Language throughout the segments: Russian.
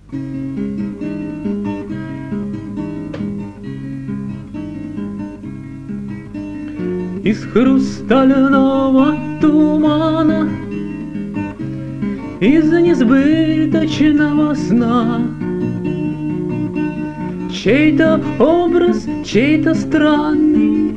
Из хрустального тумана, из несбыточного сна, чей-то образ, чей-то странный,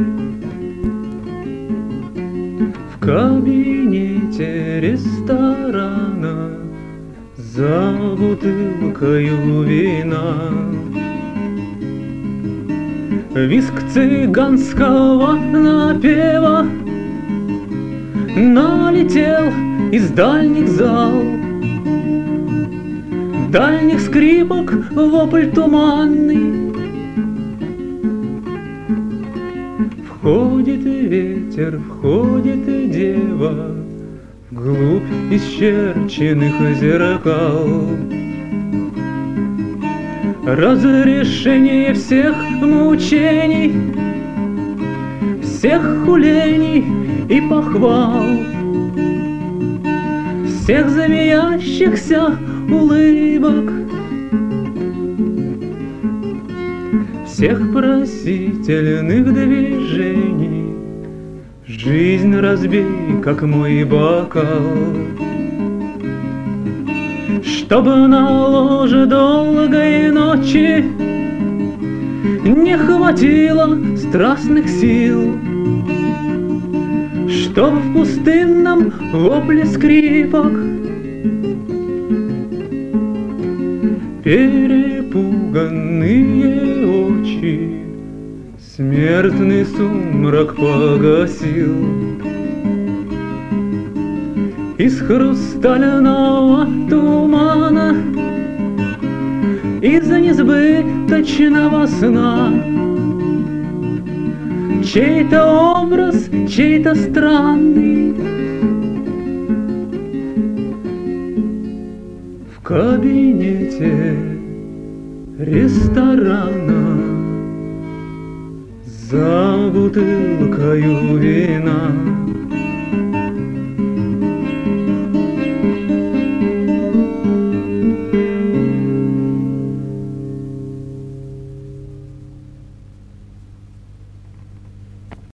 в кабинете ресторана за бутылкою вина. Визг цыганского напева налетел из дальних зал, дальних скрипок вопль туманный. Входит и ветер, входит и дева вглубь исчерченных зеркал. Разрешение всех мучений, всех хулений и похвал, всех змеящихся улыбок, всех просительных движений. Жизнь разбей, как мой бокал, чтобы на ложе долгой ночи не хватило страстных сил, чтоб в пустынном вопле скрипок перепуганные очи смертный сумрак погасил. Из хрустального тумана, из несбыточного сна, чей-то образ, чей-то странный, в кабинете ресторана за бутылкою вина.